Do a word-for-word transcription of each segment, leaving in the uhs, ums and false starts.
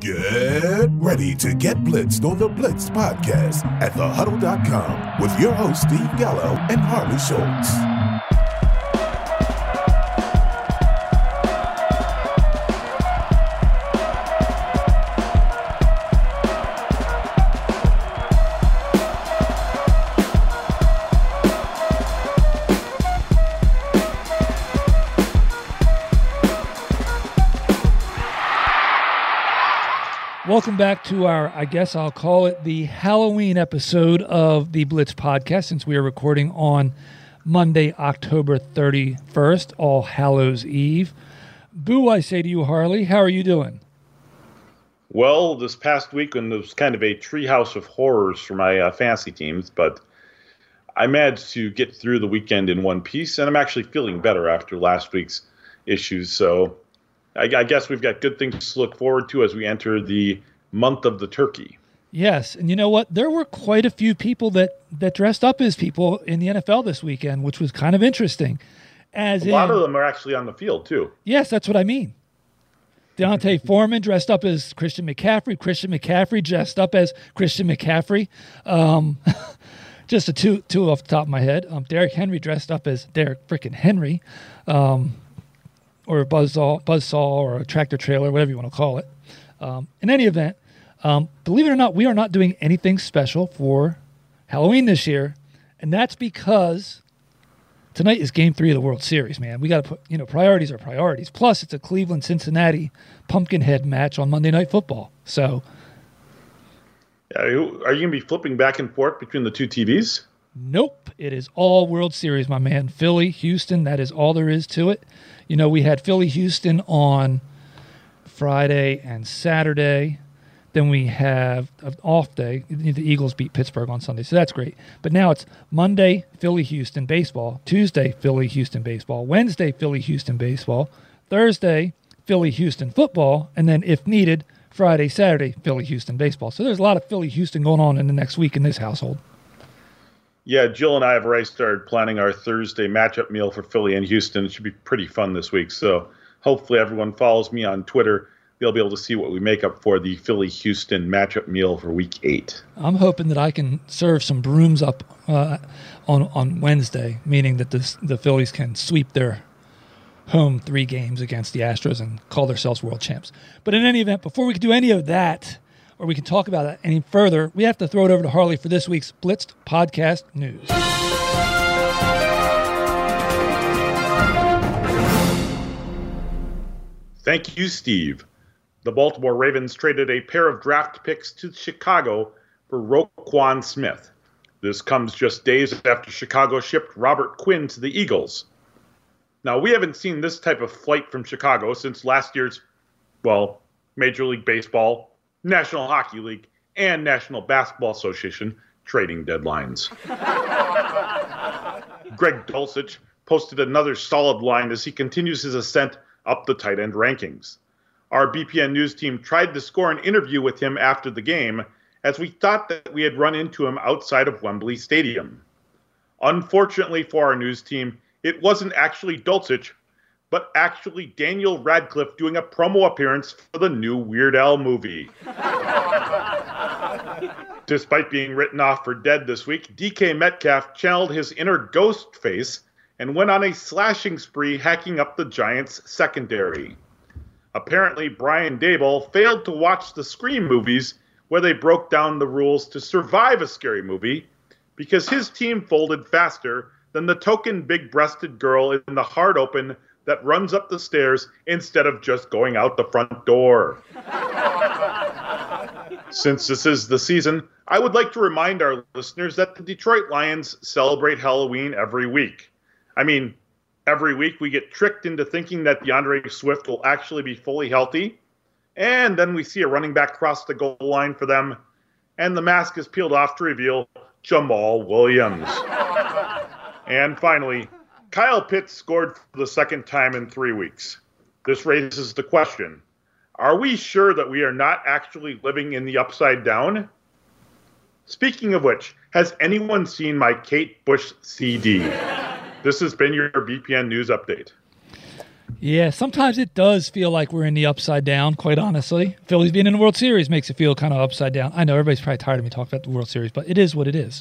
Get ready to get blitzed on the Blitz podcast at the huddle dot com with your hosts Steve Gallo and Harley Schultz. Welcome back to our, I guess I'll call it the Halloween episode of the Blitz podcast, since we are recording on Monday, October thirty-first, All Hallows Eve. Boo, I say to you, Harley, how are you doing? Well, this past weekend was kind of a treehouse of horrors for my uh, fantasy teams, but I managed to get through the weekend in one piece, and I'm actually feeling better after last week's issues, so I, I guess we've got good things to look forward to as we enter the month of the turkey. Yes, and you know what? There were quite a few people that, that dressed up as people in the N F L this weekend, which was kind of interesting. As a lot in, of them are actually on the field, too. Yes, that's what I mean. Deontay Foreman dressed up as Christian McCaffrey. Christian McCaffrey dressed up as Christian McCaffrey. Um, just a two two off the top of my head. Um, Derrick Henry dressed up as Derrick frickin' Henry. Um or a buzzsaw, buzzsaw, or a tractor trailer, whatever you want to call it. Um, in any event, um, believe it or not, we are not doing anything special for Halloween this year, and that's because tonight is Game Three of the World Series. Man, we got to put, you know, priorities are priorities. Plus, it's a Cleveland-Cincinnati Pumpkinhead match on Monday Night Football. So, are you, are you going to be flipping back and forth between the two T Vs? Nope, it is all World Series, my man. Philly, Houston, that is all there is to it. You know, we had Philly, Houston on Friday and Saturday. Then we have an off day. The Eagles beat Pittsburgh on Sunday, so that's great. But now it's Monday, Philly, Houston baseball. Tuesday, Philly, Houston baseball. Wednesday, Philly, Houston baseball. Thursday, Philly, Houston football. And then, if needed, Friday, Saturday, Philly, Houston baseball. So there's a lot of Philly, Houston going on in the next week in this household. Yeah, Jill and I have already started planning our Thursday matchup meal for Philly and Houston. It should be pretty fun this week. So hopefully everyone follows me on Twitter. They'll be able to see what we make up for the Philly-Houston matchup meal for week eight. I'm hoping that I can serve some brooms up uh, on on Wednesday, meaning that this, the Phillies can sweep their home three games against the Astros and call themselves world champs. But in any event, before we can do any of that, or we can talk about that any further, we have to throw it over to Harley for this week's Blitzed Podcast News. Thank you, Steve. The Baltimore Ravens traded a pair of draft picks to Chicago for Roquan Smith. This comes just days after Chicago shipped Robert Quinn to the Eagles. Now, we haven't seen this type of flight from Chicago since last year's, well, Major League Baseball, National Hockey League, and National Basketball Association trading deadlines. Greg Dulcich posted another solid line as he continues his ascent up the tight end rankings. Our B P N News team tried to score an interview with him after the game, as we thought that we had run into him outside of Wembley Stadium. Unfortunately for our news team, it wasn't actually Dulcich, but actually Daniel Radcliffe doing a promo appearance for the new Weird Al movie. Despite being written off for dead this week, D K Metcalf channeled his inner ghost face and went on a slashing spree hacking up the Giants' secondary. Apparently, Brian Daboll failed to watch the Scream movies where they broke down the rules to survive a scary movie because his team folded faster than the token big-breasted girl in the hard open that runs up the stairs instead of just going out the front door. Since this is the season, I would like to remind our listeners that the Detroit Lions celebrate Halloween every week. I mean, every week we get tricked into thinking that DeAndre Swift will actually be fully healthy, and then we see a running back cross the goal line for them, and the mask is peeled off to reveal Jamal Williams. And finally, Kyle Pitts scored for the second time in three weeks. This raises the question, are we sure that we are not actually living in the upside down? Speaking of which, has anyone seen my Kate Bush C D? This has been your B P N News Update. Yeah, sometimes it does feel like we're in the upside down, quite honestly. Phillies being in the World Series makes it feel kind of upside down. I know everybody's probably tired of me talking about the World Series, but it is what it is.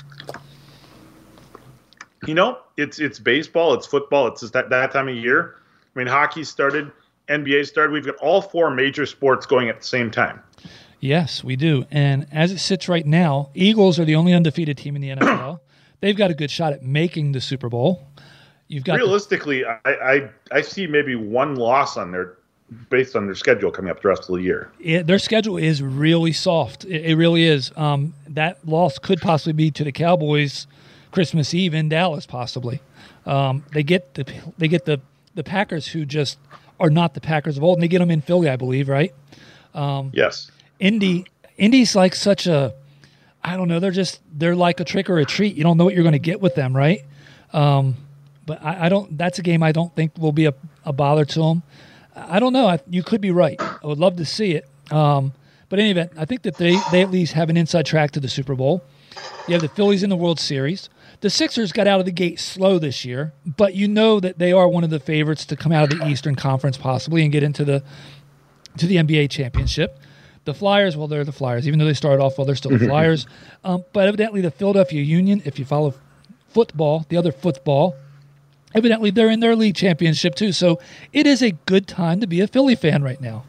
You know, it's it's baseball, it's football, it's just that, that time of year. I mean, hockey started, N B A started. We've got all four major sports going at the same time. Yes, we do. And as it sits right now, Eagles are the only undefeated team in the N F L. They've got a good shot at making the Super Bowl. You've got Realistically, the, I, I I see maybe one loss on their based on their schedule coming up the rest of the year. It, their schedule is really soft. It, it really is. Um, that loss could possibly be to the Cowboys Christmas Eve in Dallas, possibly. Um, they get the they get the, the Packers, who just are not the Packers of old, and they get them in Philly, I believe, right? Um, yes. Indy Indy's like such a, I don't know. They're just they're like a trick or a treat. You don't know what you're going to get with them, right? Um, But I, I don't. That's a game I don't think will be a, a bother to them. I don't know. I, you could be right. I would love to see it. Um, but in any event, I think that they, they at least have an inside track to the Super Bowl. You have the Phillies in the World Series. The Sixers got out of the gate slow this year, but you know that they are one of the favorites to come out of the Eastern Conference possibly and get into the to the N B A championship. The Flyers, well, they're the Flyers. Even though they started off well, they're still the Flyers. Um, but evidently the Philadelphia Union, if you follow football, the other football, evidently, they're in their league championship, too. So it is a good time to be a Philly fan right now.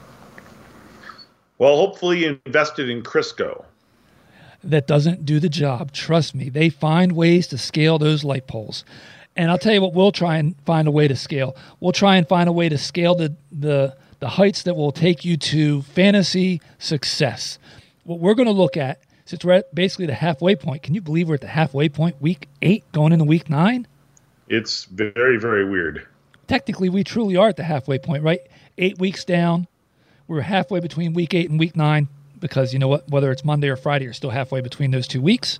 Well, hopefully you invested in Crisco. That doesn't do the job. Trust me. They find ways to scale those light poles. And I'll tell you what, we'll try and find a way to scale. We'll try and find a way to scale the the, the heights that will take you to fantasy success. What we're going to look at, since we're at basically the halfway point, can you believe we're at the halfway point, week eight, going into week nine? It's very, very weird. Technically, we truly are at the halfway point, right? Eight weeks down. We're halfway between week eight and week nine because, you know what, whether it's Monday or Friday, you're still halfway between those two weeks.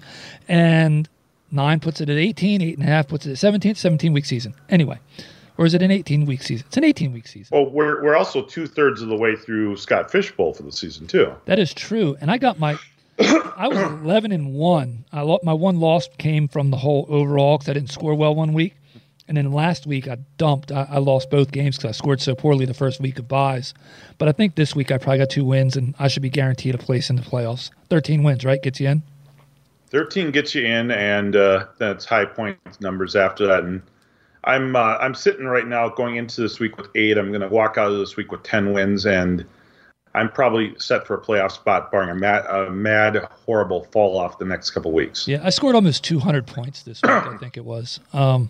And nine puts it at eighteen, eight and a half puts it at seventeen, seventeen-week season. Anyway, or is it an eighteen-week season? It's an eighteen-week season. Well, we're we're also two-thirds of the way through Scott Fish Bowl for the season, too. That is true. And I got my – I was eleven and one. I lo- my one loss came from the whole overall because I didn't score well one week. And then last week I dumped. I, I lost both games because I scored so poorly the first week of buys. But I think this week I probably got two wins, and I should be guaranteed a place in the playoffs. thirteen wins, right? Gets you in? thirteen gets you in, and uh, that's high point numbers after that. And I'm uh, I'm sitting right now going into this week with eight. I'm going to walk out of this week with ten wins, and I'm probably set for a playoff spot, barring a mad, a mad horrible fall off the next couple weeks. Yeah, I scored almost two hundred points this week, I think it was. Um,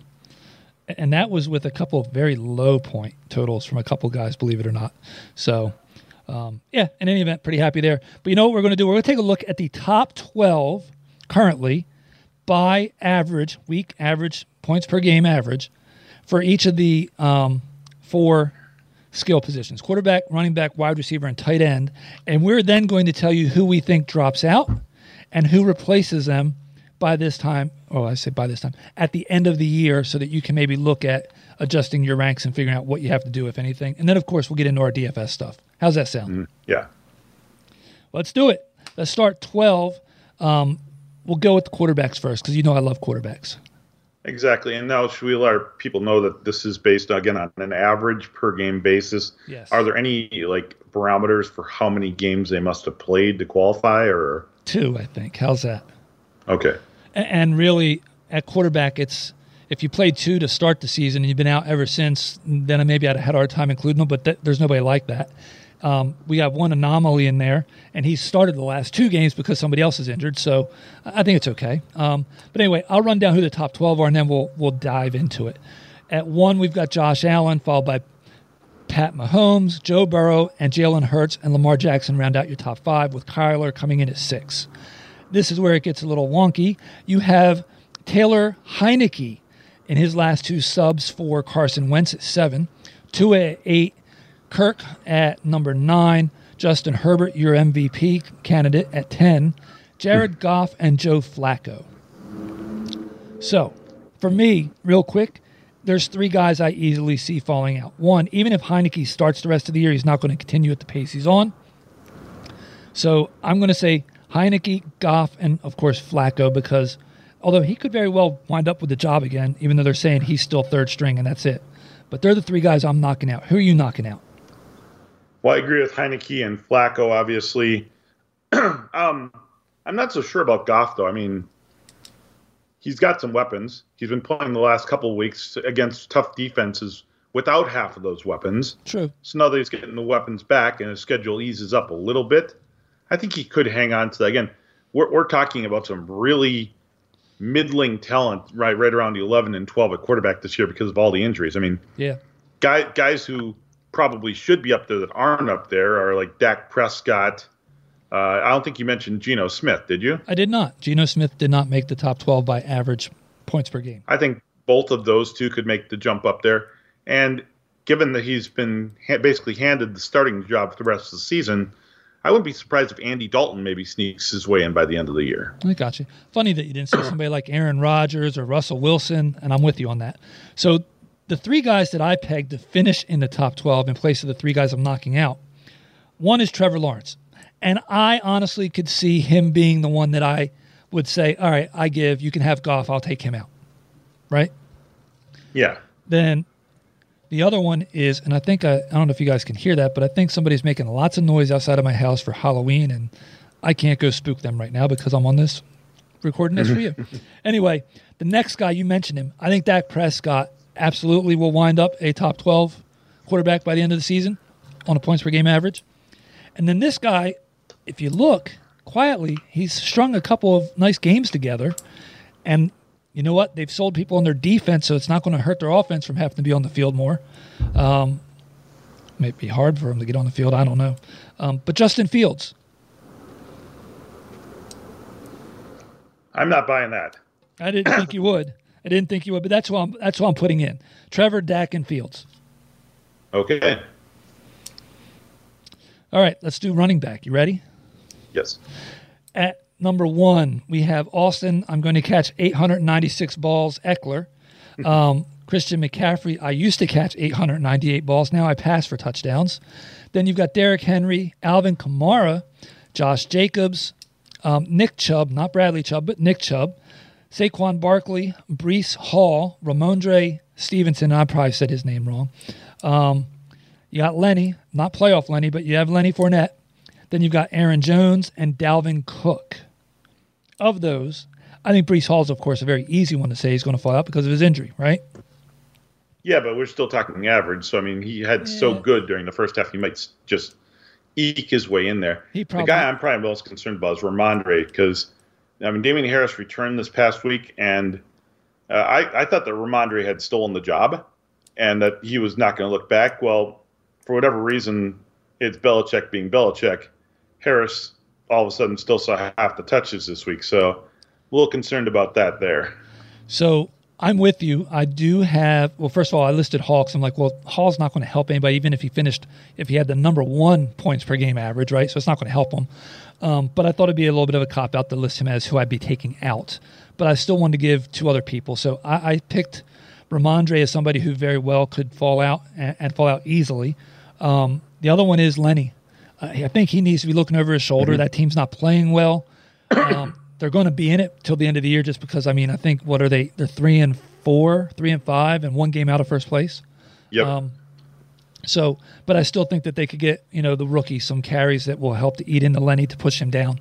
and that was with a couple of very low point totals from a couple guys, believe it or not. So, um, yeah, in any event, pretty happy there. But you know what we're going to do? We're going to take a look at the top twelve currently by average, week average, points per game average for each of the um, four skill positions: quarterback, running back, wide receiver, and tight end. And we're then going to tell you who we think drops out and who replaces them by this time, or I say by this time, at the end of the year, so that you can maybe look at adjusting your ranks and figuring out what you have to do, if anything. And then, of course, we'll get into our D F S stuff. How's that sound? Mm, yeah. Let's do it. Let's start twelve. Um, we'll go with the quarterbacks first because you know I love quarterbacks. Exactly. And now should we let our people know that this is based, again, on an average per game basis? Yes. Are there any like barometers for how many games they must have played to qualify? Or Two, I think. How's that? Okay. And really, at quarterback, it's if you played two to start the season and you've been out ever since, then maybe I'd have had a hard time including them, but th- there's nobody like that. Um, we have one anomaly in there, and he started the last two games because somebody else is injured, so I think it's okay. Um, but anyway, I'll run down who the top twelve are, and then we'll we'll dive into it. At one, we've got Josh Allen, followed by Pat Mahomes, Joe Burrow, and Jalen Hurts, and Lamar Jackson round out your top five, with Kyler coming in at six. This is where it gets a little wonky. You have Taylor Heineke in his last two subs for Carson Wentz at seven, Tua at eight, Kirk at number nine, Justin Herbert, your M V P candidate, at ten, Jared Goff, and Joe Flacco. So, for me, real quick, there's three guys I easily see falling out. One, even if Heineke starts the rest of the year, he's not going to continue at the pace he's on. So I'm going to say Heineke, Goff, and, of course, Flacco, because although he could very well wind up with the job again, even though they're saying he's still third string and that's it. But they're the three guys I'm knocking out. Who are you knocking out? Well, I agree with Heineke and Flacco, obviously. um, I'm not so sure about Goff, though. I mean, he's got some weapons. He's been playing the last couple of weeks against tough defenses without half of those weapons. True. So now that he's getting the weapons back and his schedule eases up a little bit, I think he could hang on to that. Again, we're, we're talking about some really middling talent right right around the eleven and twelve at quarterback this year because of all the injuries. I mean, yeah, guy, guys who probably should be up there that aren't up there are like Dak Prescott. Uh, I don't think you mentioned Geno Smith, did you? I did not. Geno Smith did not make the top twelve by average points per game. I think both of those two could make the jump up there. And given that he's been ha- basically handed the starting job for the rest of the season, I wouldn't be surprised if Andy Dalton maybe sneaks his way in by the end of the year. I got you. Funny that you didn't say somebody like Aaron Rodgers or Russell Wilson, and I'm with you on that. So the three guys that I pegged to finish in the top twelve in place of the three guys I'm knocking out, one is Trevor Lawrence. And I honestly could see him being the one that I would say, all right, I give, you can have Goff, I'll take him out. Right? Yeah. Then the other one is, and I think, I, I don't know if you guys can hear that, but I think somebody's making lots of noise outside of my house for Halloween, and I can't go spook them right now because I'm on this, recording this for you. Anyway, the next guy, you mentioned him. I think Dak Prescott absolutely will wind up a top twelve quarterback by the end of the season on a points per game average. And then this guy, if you look quietly, he's strung a couple of nice games together. And you know what? They've sold people on their defense, so it's not going to hurt their offense from having to be on the field more. Um, might be hard for him to get on the field. I don't know. Um, but Justin Fields. I'm not buying that. I didn't think you would. I didn't think you would, but that's what I'm, that's what I'm putting in. Trevor, Dak, and Fields. Okay. All right, let's do running back. You ready? Yes. At number one, we have Austin. I'm going to catch eight hundred ninety-six balls. Eckler. Um, Christian McCaffrey. I used to catch eight hundred ninety-eight balls. Now I pass for touchdowns. Then you've got Derrick Henry, Alvin Kamara, Josh Jacobs, um, Nick Chubb, not Bradley Chubb, but Nick Chubb, Saquon Barkley, Breece Hall, Ramondre Stevenson. I probably said his name wrong. Um, you got Lenny, not playoff Lenny, but you have Lenny Fournette. Then you've got Aaron Jones and Dalvin Cook. Of those, I think Breece Hall is, of course, a very easy one to say he's going to fall out because of his injury, right? Yeah, but we're still talking average. So, I mean, he had yeah. so good during the first half, he might just eke his way in there. He probably, the guy I'm probably most concerned about is Ramondre because, I mean, Damian Harris returned this past week, and uh, I, I thought that Ramondre had stolen the job and that he was not going to look back. Well, for whatever reason, it's Belichick being Belichick. Harris all of a sudden still saw half the touches this week, so a little concerned about that there. So I'm with you. I do have, well, first of all, I listed Hawks. I'm like, well, Hall's not going to help anybody, even if he finished, if he had the number one points per game average, right? So it's not going to help him. Um, but I thought it'd be a little bit of a cop-out to list him as who I'd be taking out. But I still wanted to give two other people. So I, I picked Ramondre as somebody who very well could fall out and, and fall out easily. Um, the other one is Lenny. Uh, I think he needs to be looking over his shoulder. Mm-hmm. That team's not playing well. Um, they're going to be in it till the end of the year just because, I mean, I think, what are they? They're three and four, three and five, and one game out of first place. Yep. Um, so, but I still think that they could get, you know, the rookie some carries that will help to eat into Lenny to push him down.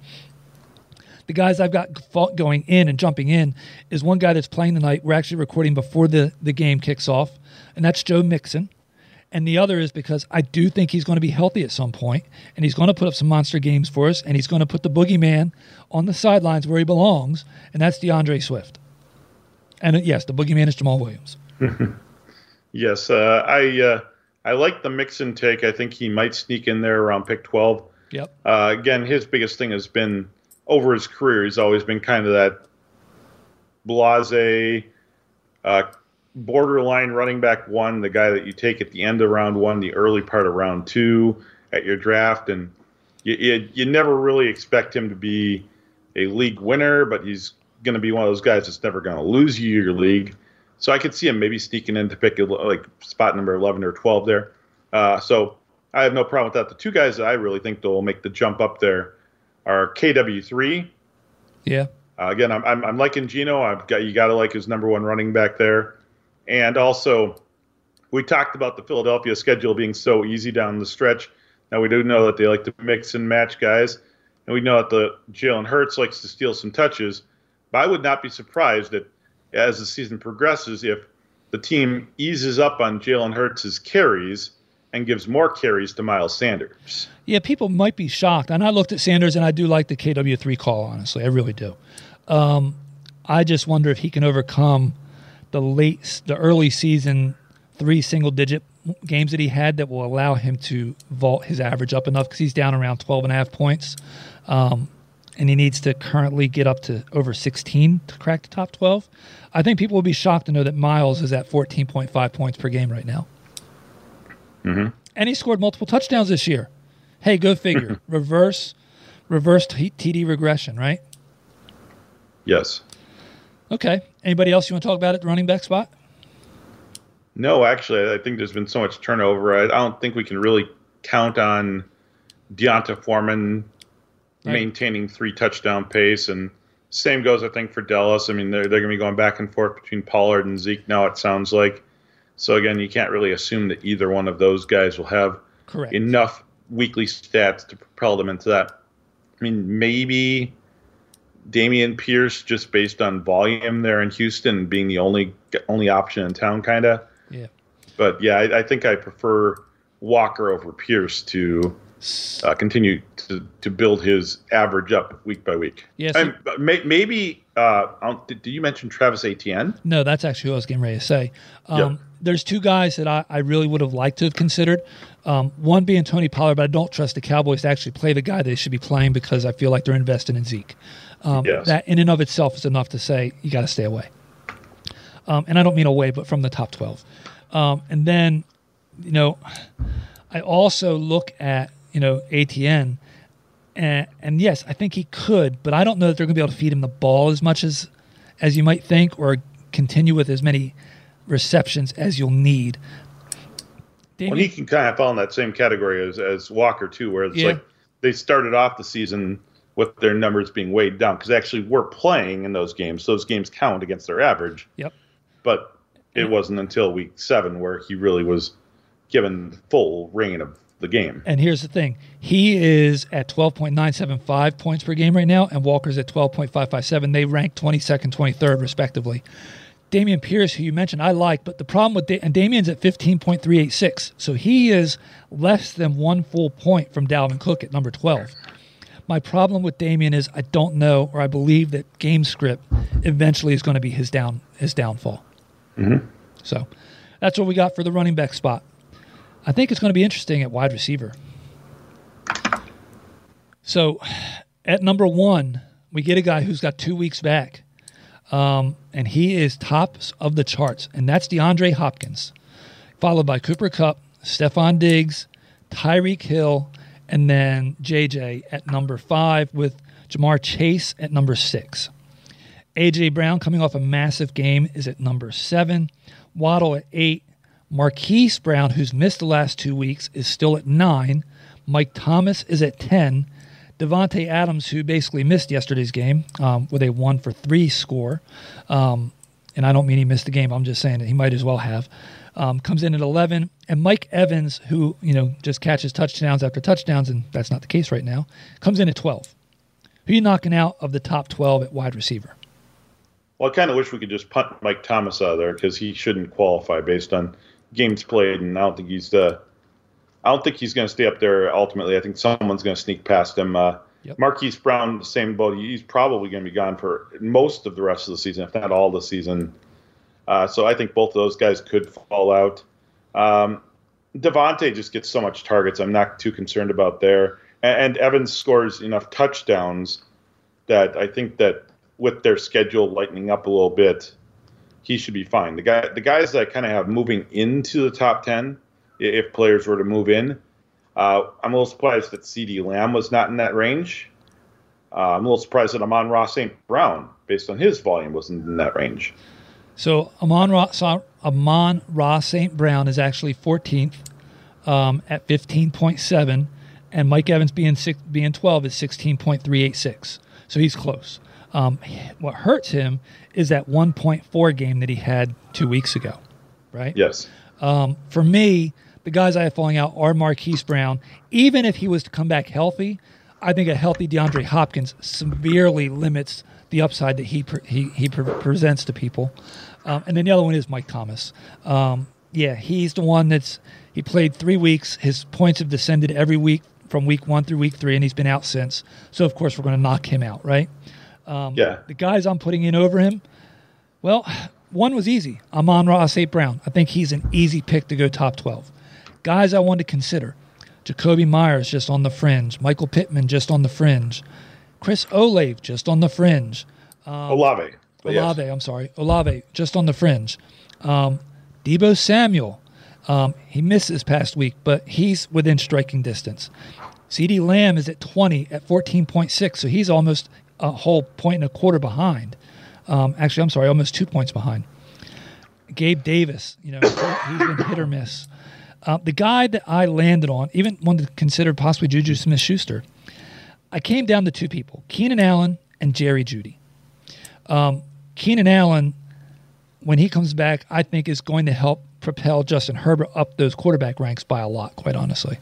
The guys I've got going in and jumping in is one guy that's playing tonight. We're actually recording before the, the game kicks off, and that's Joe Mixon. And the other is because I do think he's going to be healthy at some point, and he's going to put up some monster games for us, and he's going to put the boogeyman on the sidelines where he belongs, and that's DeAndre Swift. And, uh, yes, the boogeyman is Jamal Williams. Yes, uh, I uh, I like the Mixon take. I think he might sneak in there around pick twelve. Yep. Uh, again, his biggest thing has been over his career, he's always been kind of that blasé, uh, borderline running back one, the guy that you take at the end of round one, the early part of round two at your draft. And you, you, you never really expect him to be a league winner, but he's going to be one of those guys that's never going to lose you your league. So I could see him maybe sneaking in to pick like spot number eleven or twelve there. Uh, so I have no problem with that. The two guys that I really think that will make the jump up there are K W three. Yeah. Uh, again, I'm, I'm I'm liking Geno. I've got you got to like his number one running back there. And also, we talked about the Philadelphia schedule being so easy down the stretch. Now we do know that they like to mix and match guys, and we know that the Jalen Hurts likes to steal some touches. But I would not be surprised that as the season progresses, if the team eases up on Jalen Hurts' carries and gives more carries to Miles Sanders. Yeah, people might be shocked. And I looked at Sanders, and I do like the K W three call, honestly. I really do. Um, I just wonder if he can overcome the late, the early season three single-digit games that he had that will allow him to vault his average up enough, because he's down around twelve and a half points. Um, and he needs to currently get up to over sixteen to crack the top twelve. I think people will be shocked to know that Miles is at fourteen point five points per game right now. Mm-hmm. And he scored multiple touchdowns this year. Hey, go figure. reverse reverse T D regression, right? Yes. Okay. Anybody else you want to talk about at the running back spot? No, actually, I think there's been so much turnover. I, I don't think we can really count on Deonta Foreman right. maintaining three touchdown pace. And same goes, I think, for Dallas. I mean, they're, they're going to be going back and forth between Pollard and Zeke now, it sounds like. So, again, you can't really assume that either one of those guys will have Correct. enough weekly stats to propel them into that. I mean, maybe Dameon Pierce, just based on volume there in Houston, being the only only option in town, kind of. Yeah. But, yeah, I, I think I prefer Walker over Pierce to uh, continue to, to build his average up week by week. Yeah, so, and may, maybe uh, – did, did you mention Travis Etienne? No, that's actually what I was getting ready to say. Um, yep. There's two guys that I, I really would have liked to have considered. Um, one being Tony Pollard, but I don't trust the Cowboys to actually play the guy they should be playing, because I feel like they're investing in Zeke. Um, yes. That in and of itself is enough to say you got to stay away. Um, and I don't mean away, but from the top twelve. Um, and then, you know, I also look at, you know, A T N, and, and yes, I think he could, but I don't know that they're going to be able to feed him the ball as much as as you might think, or continue with as many receptions as you'll need. Dameon, well, he can kind of fall in that same category as, as Walker, too, where it's yeah. like they started off the season with their numbers being weighed down, because they actually were playing in those games. Those games count against their average. Yep. But it wasn't until week seven where he really was given the full reign of the game. And here's the thing. He is at twelve point nine seven five points per game right now, and Walker's at twelve point five five seven. They rank twenty-second, twenty-third, respectively. Dameon Pierce, who you mentioned, I like, but the problem with da- and Damien's at fifteen point three eight six, so he is less than one full point from Dalvin Cook at number twelve. My problem with Dameon is I don't know, or I believe that game script eventually is going to be his down his downfall. Mm-hmm. So that's what we got for the running back spot. I think it's going to be interesting at wide receiver. So at number one, we get a guy who's got two weeks back. Um, and he is tops of the charts, and that's DeAndre Hopkins, followed by Cooper Kupp, Stephon Diggs, Tyreek Hill, and then J J at number five, with Jamar Chase at number six. A J Brown, coming off a massive game, is at number seven. Waddle at eight. Marquise Brown, who's missed the last two weeks, is still at nine. Mike Thomas is at ten. Devontae Adams, who basically missed yesterday's game um, with a one for three score, um, and I don't mean he missed the game, I'm just saying that he might as well have, um, comes in at eleven. And Mike Evans, who, you know, just catches touchdowns after touchdowns, and that's not the case right now, comes in at twelve. Who are you knocking out of the top twelve at wide receiver? Well, I kind of wish we could just punt Mike Thomas out of there, because he shouldn't qualify based on games played, and I don't think he's the I don't think he's going to stay up there ultimately. I think someone's going to sneak past him. Uh, yep. Marquise Brown, the same boat. He's probably going to be gone for most of the rest of the season, if not all the season. Uh, so I think both of those guys could fall out. Um, Devontae just gets so much targets. I'm not too concerned about there. And, and Evans scores enough touchdowns that I think that with their schedule lightening up a little bit, he should be fine. The guy, the guys that I kind of have moving into the top ten, if players were to move in. Uh, I'm a little surprised that CeeDee Lamb was not in that range. Uh, I'm a little surprised that Amon-Ra Saint Brown, based on his volume, wasn't in that range. So Amon-Ra, Amon-Ra Saint Brown is actually fourteenth um, at fifteen point seven, and Mike Evans being six, being twelve is sixteen point three eight six. So he's close. Um, what hurts him is that one point four game that he had two weeks ago, right? Yes. Um, for me, the guys I have falling out are Marquise Brown. Even if he was to come back healthy, I think a healthy DeAndre Hopkins severely limits the upside that he pre- he, he pre- presents to people. Um, and then the other one is Mike Thomas. Um, yeah, he's the one that's he played three weeks. His points have descended every week from week one through week three, and he's been out since. So, of course, we're going to knock him out, right? Um, yeah. The guys I'm putting in over him, well, one was easy. Amon-Ra Saint Brown. I think he's an easy pick to go top twelve. Guys I want to consider. Jacoby Myers just on the fringe. Michael Pittman just on the fringe. Chris Olave just on the fringe. Um, Olave. Olave, yes. I'm sorry. Olave just on the fringe. Um, Deebo Samuel. Um, he missed this past week, but he's within striking distance. CeeDee Lamb is at twenty at fourteen point six, so he's almost a whole point and a quarter behind. Um, actually, I'm sorry, almost two points behind. Gabe Davis, you know, he's been hit or miss. Uh, the guy that I landed on, even wanted to consider possibly Juju Smith-Schuster, I came down to two people, Keenan Allen and Jerry Jeudy. Um, Keenan Allen, when he comes back, I think is going to help propel Justin Herbert up those quarterback ranks by a lot, quite honestly.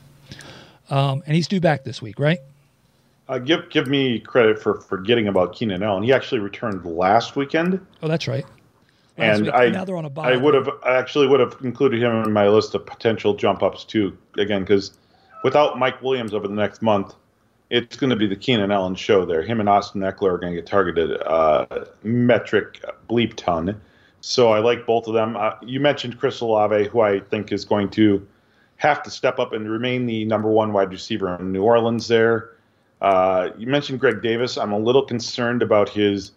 Um, and he's due back this week, right? Uh, give give me credit for forgetting about Keenan Allen. He actually returned last weekend. Oh, that's right. Last and week, I, now they're on a bye. I would have I actually would have included him in my list of potential jump ups too. Again, because without Mike Williams over the next month, it's going to be the Keenan Allen show there. Him and Austin Eckler are going to get targeted uh, metric bleep ton. So I like both of them. Uh, you mentioned Chris Olave, who I think is going to have to step up and remain the number one wide receiver in New Orleans there. Uh, you mentioned Greg Davis. I'm a little concerned about his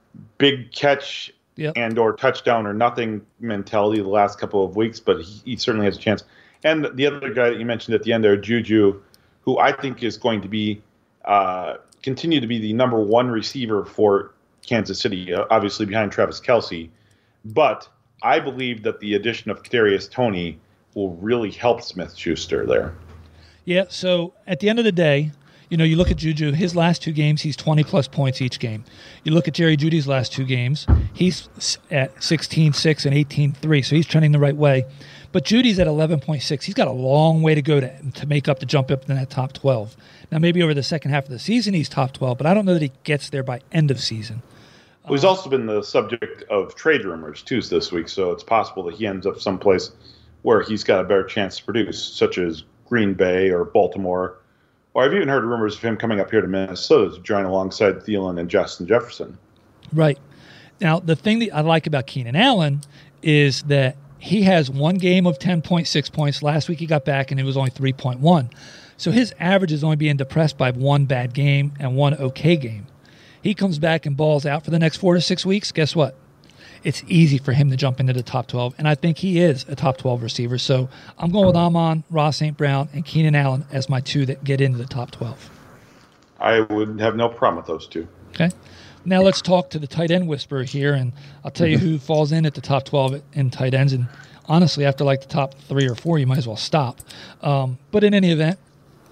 big catch yep. and or touchdown or nothing mentality the last couple of weeks, but he, he certainly has a chance. And the other guy that you mentioned at the end there, Juju, who I think is going to be uh, continue to be the number one receiver for Kansas City, uh, obviously behind Travis Kelce. But I believe that the addition of Kadarius Toney will really help Smith-Schuster there. Yeah, so at the end of the day, you know, you look at Juju, his last two games, he's twenty-plus points each game. You look at Jerry Jeudy's last two games, he's at sixteen six and eighteen three, so he's trending the right way. But Judy's at eleven point six. He's got a long way to go to, to make up the jump up in that top twelve. Now, maybe over the second half of the season, he's top twelve, but I don't know that he gets there by end of season. Well, he's also been the subject of trade rumors, too, this week, so it's possible that he ends up someplace where he's got a better chance to produce, such as Green Bay or Baltimore. Or I've even heard rumors of him coming up here to Minnesota to join alongside Thielen and Justin Jefferson. Right. Now, the thing that I like about Keenan Allen is that he has one game of ten point six points. Last week he got back and it was only three point one. So his average is only being depressed by one bad game and one okay game. He comes back and balls out for the next four to six weeks. Guess what? It's easy for him to jump into the top twelve, and I think he is a top twelve receiver. So I'm going with Amon-Ra Saint Brown and Keenan Allen as my two that get into the top twelve. I would have no problem with those two. Okay. Now let's talk to the tight end whisperer here, and I'll tell you who falls in at the top twelve in tight ends. And honestly, after like the top three or four, you might as well stop. Um, but in any event,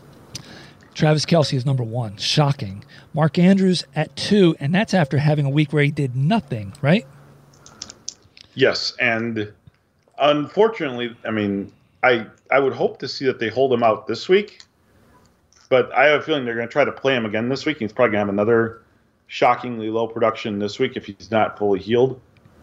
Travis Kelce is number one. Shocking. Mark Andrews at two, and that's after having a week where he did nothing, right? Yes, and unfortunately, I mean, I I would hope to see that they hold him out this week, but I have a feeling they're going to try to play him again this week. He's probably going to have another shockingly low production this week if he's not fully healed.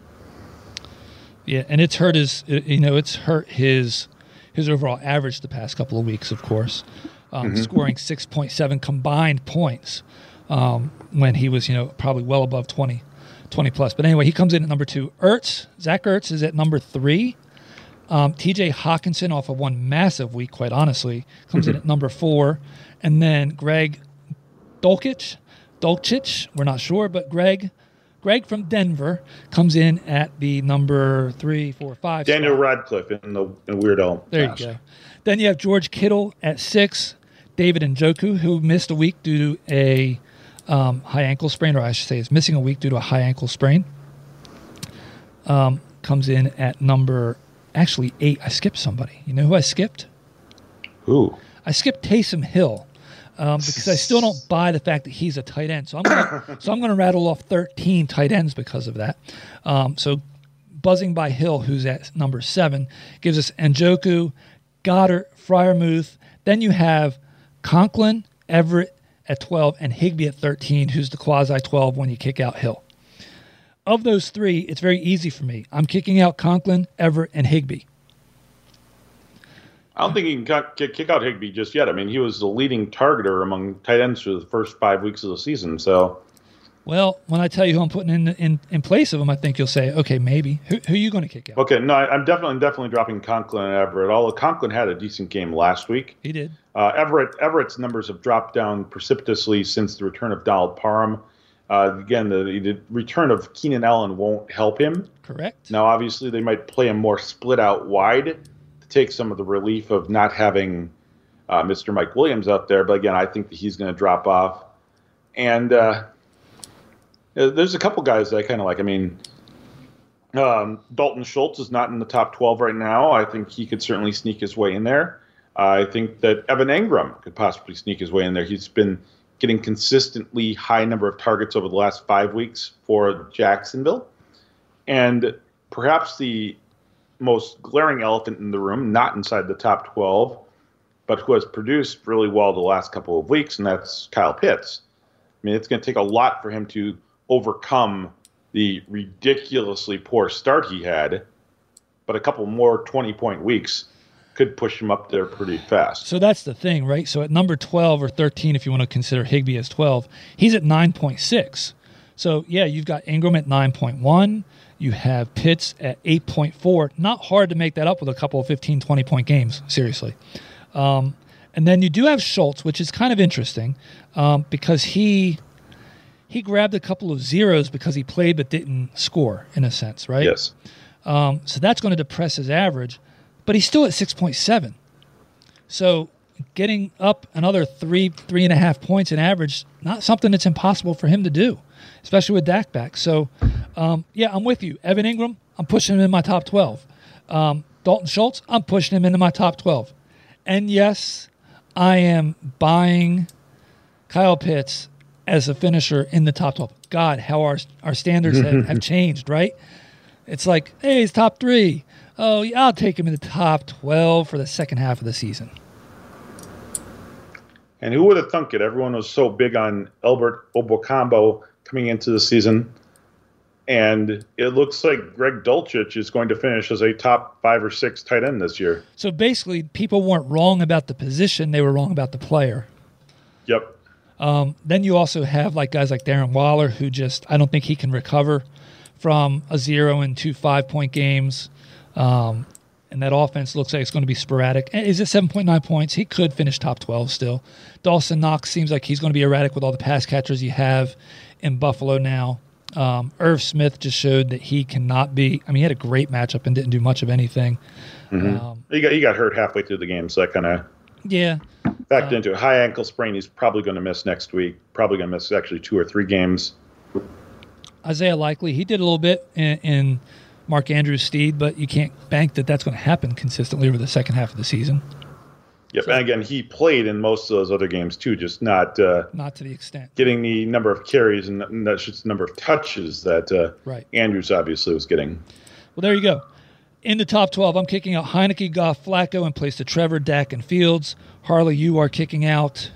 Yeah, and it's hurt his, you know, it's hurt his his overall average the past couple of weeks, of course, um, mm-hmm. scoring six point seven combined points um, when he was, you know, probably well above twenty. twenty plus. But anyway, he comes in at number two. Ertz, Zach Ertz is at number three. Um, T J Hawkinson off of one massive week, quite honestly, comes in at number four. And then Greg Dulcich, Dulcich, we're not sure, but Greg Greg from Denver comes in at the number three, four, five. Daniel spot. Radcliffe in the, in the Weirdo. There mask. you go. Then you have George Kittle at six. David Njoku, who missed a week due to a Um, high ankle sprain, or I should say is missing a week due to a high ankle sprain, um, comes in at number, actually eight. I skipped somebody. You know who I skipped? Who? I skipped Taysom Hill um, because I still don't buy the fact that he's a tight end. So I'm gonna, so I'm going to rattle off thirteen tight ends because of that. Um, so buzzing by Hill, who's at number seven, gives us Njoku, Goddard, Freiermuth. Then you have Conklin, Everett at twelve, and Higbee at thirteen, who's the quasi twelve when you kick out Hill. Of those three, it's very easy for me. I'm kicking out Conklin, Everett, and Higbee. I don't think you can kick, kick out Higbee just yet. I mean, he was the leading targeter among tight ends for the first five weeks of the season. So, well, when I tell you who I'm putting in in, in place of him, I think you'll say, okay, maybe. Who, who are you going to kick out? Okay, no, I, I'm definitely definitely dropping Conklin and Everett. Although Conklin had a decent game last week. He did. Uh, Everett Everett's numbers have dropped down precipitously since the return of Donald Parham. Uh, again, the, the return of Keenan Allen won't help him. Correct. Now, obviously, they might play him more split out wide, take some of the relief of not having uh, Mister Mike Williams out there. But again, I think that he's going to drop off. And uh, there's a couple guys that I kind of like. I mean, um, Dalton Schultz is not in the top twelve right now. I think he could certainly sneak his way in there. Uh, I think that Evan Engram could possibly sneak his way in there. He's been getting consistently high number of targets over the last five weeks for Jacksonville. And perhaps the most glaring elephant in the room, not inside the top twelve, but who has produced really well the last couple of weeks, and that's Kyle Pitts. I mean, it's going to take a lot for him to overcome the ridiculously poor start he had, but a couple more twenty-point weeks could push him up there pretty fast. So that's the thing, right? So at number twelve or thirteen, if you want to consider Higbee as twelve, he's at nine point six. So, yeah, you've got Ingram at nine point one. You have Pitts at eight point four. Not hard to make that up with a couple of fifteen, twenty-point games, seriously. Um, and then you do have Schultz, which is kind of interesting um, because he he grabbed a couple of zeros because he played but didn't score, in a sense, right? Yes. Um, so that's going to depress his average. But he's still at six point seven. So getting up another three, three and a half points in average, not something that's impossible for him to do, especially with Dak back. So, um, yeah, I'm with you. Evan Engram, I'm pushing him in my top twelve. Um, Dalton Schultz, I'm pushing him into my top twelve. And, yes, I am buying Kyle Pitts as a finisher in the top twelve. God, how our, our standards have, have changed, right? It's like, hey, he's top three. Oh, yeah, I'll take him in the top twelve for the second half of the season. And who would have thunk it? Everyone was so big on Albert Obokambo coming into the season. And it looks like Greg Dulcich is going to finish as a top five or six tight end this year. So basically, people weren't wrong about the position. They were wrong about the player. Yep. Um, then you also have like guys like Darren Waller, who just, I don't think he can recover from a zero and two five-point games. Um, and that offense looks like it's going to be sporadic. Is it seven point nine points? He could finish top twelve still. Dawson Knox seems like he's going to be erratic with all the pass catchers you have in Buffalo now. Um, Irv Smith just showed that he cannot be – I mean, he had a great matchup and didn't do much of anything. Mm-hmm. Um, he got he got hurt halfway through the game, so that kind of yeah backed uh, into it. High ankle sprain he's probably going to miss next week, probably going to miss actually two or three games. Isaiah Likely, he did a little bit in, in Mark Andrews' steed, but you can't bank that that's going to happen consistently over the second half of the season. Yep, So- and again, he played in most of those other games too, just not uh, Not to the extent. getting the number of carries and and that's just the number of touches that uh, Right. Andrews obviously was getting. Well, there you go. In the top twelve, I'm kicking out Heineke, Goff, Flacco in place of Trevor, Dak, and Fields. Harley, you are kicking out.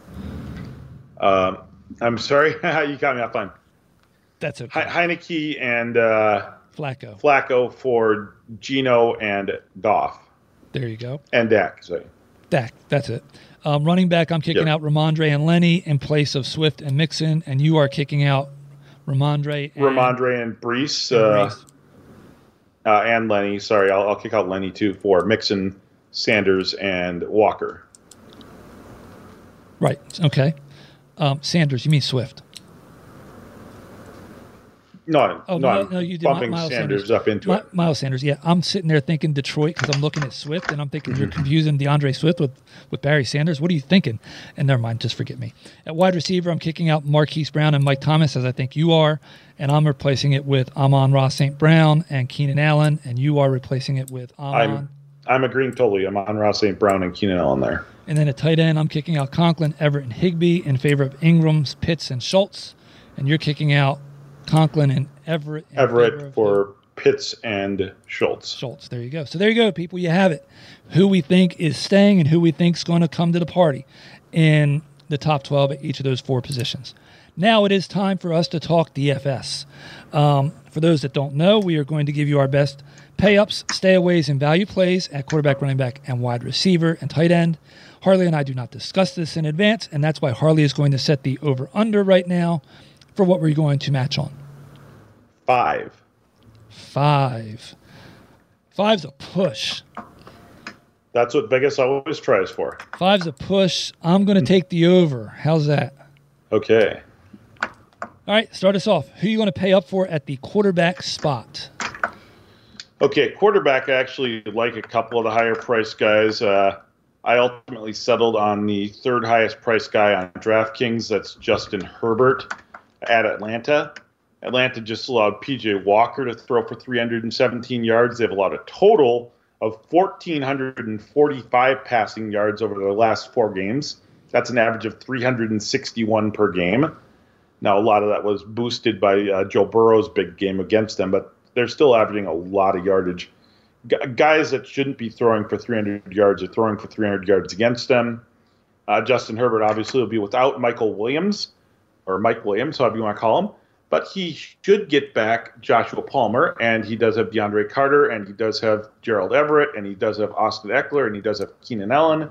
Um, I'm sorry, you got me off line. That's okay. He- Heineke and uh, Flacco. Flacco for Geno and Goff There you go. and Dak. Sorry. Dak. That's it. Um, running back, I'm kicking Yep. out Ramondre and Lenny in place of Swift and Mixon, and you are kicking out Ramondre and Ramondre and Brees, and uh, Reese. uh, and Lenny. Sorry, I'll, I'll kick out Lenny too for Mixon, Sanders, and Walker. Right. Okay. Um, Sanders. You mean Swift? No, Oh, no, no, I'm no, you did bumping Miles Sanders, Sanders. up into Mi- it. Miles Sanders. Yeah, I'm sitting there thinking Detroit because I'm looking at Swift and I'm thinking Mm-hmm. you're confusing DeAndre Swift with, with Barry Sanders. What are you thinking? And never mind, just forget me. At wide receiver, I'm kicking out Marquise Brown and Mike Thomas, as I think you are, and I'm replacing it with Amon-Ra Saint Brown and Keenan Allen, and you are replacing it with Amon. I'm I'm agreeing totally. I'm on Ross Saint Brown and Keenan Allen there. And then at tight end, I'm kicking out Conklin, Everett, and Higbee in favor of Ingrams, Pitts, and Schultz, and you're kicking out Conklin and Everett. in favor Everett of for Pitts and Schultz. Schultz. There you go. So there you go, people. You have it. Who we think is staying and who we think is going to come to the party in the top twelve at each of those four positions. Now it is time for us to talk D F S. Um, for those that don't know, we are going to give you our best pay-ups, stay-aways, and value plays at quarterback, running back, and wide receiver and tight end. Harley and I do not discuss this in advance, and that's why Harley is going to set the over-under right now for what we're going to match on. Five. Five. Five's a push. That's what Vegas always tries for. Five's a push. I'm going to take the over. How's that? Okay. All right, start us off. Who are you going to pay up for at the quarterback spot? Okay, quarterback, I actually like a couple of the higher priced guys. Uh, I ultimately settled on the third highest priced guy on DraftKings. That's Justin Herbert at Atlanta. Atlanta just allowed P J Walker to throw for three hundred seventeen yards. They've allowed a total of one thousand four hundred forty-five passing yards over their last four games. That's an average of three hundred sixty-one per game. Now, a lot of that was boosted by uh, Joe Burrow's big game against them, but they're still averaging a lot of yardage. G- guys that shouldn't be throwing for three hundred yards are throwing for three hundred yards against them. Uh, Justin Herbert obviously will be without Michael Williams, or Mike Williams, however you want to call him. But he should get back Joshua Palmer, and he does have DeAndre Carter, and he does have Gerald Everett, and he does have Austin Eckler, and he does have Keenan Allen.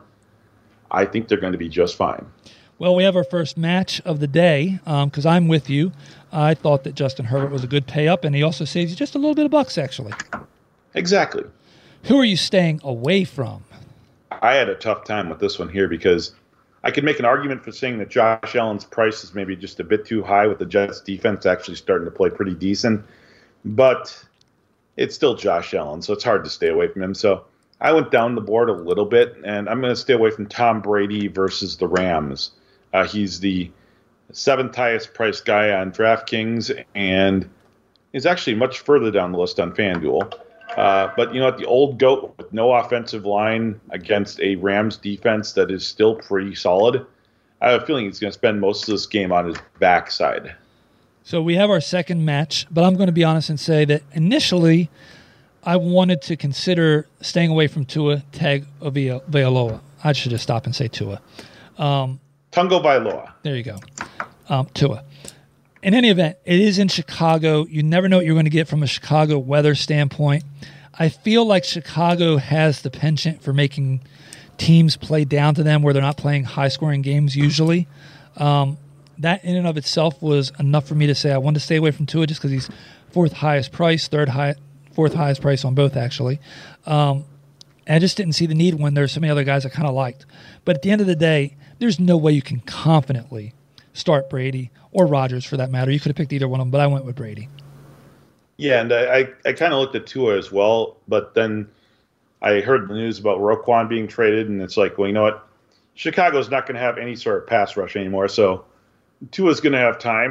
I think they're going to be just fine. Well, we have our first match of the day because um, I'm with you. I thought that Justin Herbert was a good pay-up, and he also saves you just a little bit of bucks, actually. Exactly. Who are you staying away from? I had a tough time with this one here because I could make an argument for saying that Josh Allen's price is maybe just a bit too high with the Jets' defense actually starting to play pretty decent. But it's still Josh Allen, so it's hard to stay away from him. So I went down the board a little bit, and I'm going to stay away from Tom Brady versus the Rams. Uh, he's the seventh highest priced guy on DraftKings, and he's actually much further down the list on FanDuel. Uh, but, you know, at the old GOAT with no offensive line against a Rams defense that is still pretty solid, I have a feeling he's going to spend most of this game on his backside. So we have our second match, but I'm going to be honest and say that initially I wanted to consider staying away from Tua Tagovailoa. I should just stop and say Tua. Um, Tungo Bailoa. There you go. Um, Tua. In any event, it is in Chicago. You never know what you're going to get from a Chicago weather standpoint. I feel like Chicago has the penchant for making teams play down to them where they're not playing high-scoring games usually. Um, that in and of itself was enough for me to say I wanted to stay away from Tua just because he's fourth highest price, third high, fourth highest price on both, actually. Um, and I just didn't see the need when there's so many other guys I kind of liked. But at the end of the day, there's no way you can confidently start Brady or Rodgers for that matter. You could have picked either one of them, but I went with Brady. Yeah, and I, I, I kind of looked at Tua as well, but then I heard the news about Roquan being traded, and it's like, well, you know what? Chicago's not going to have any sort of pass rush anymore, so Tua's going to have time,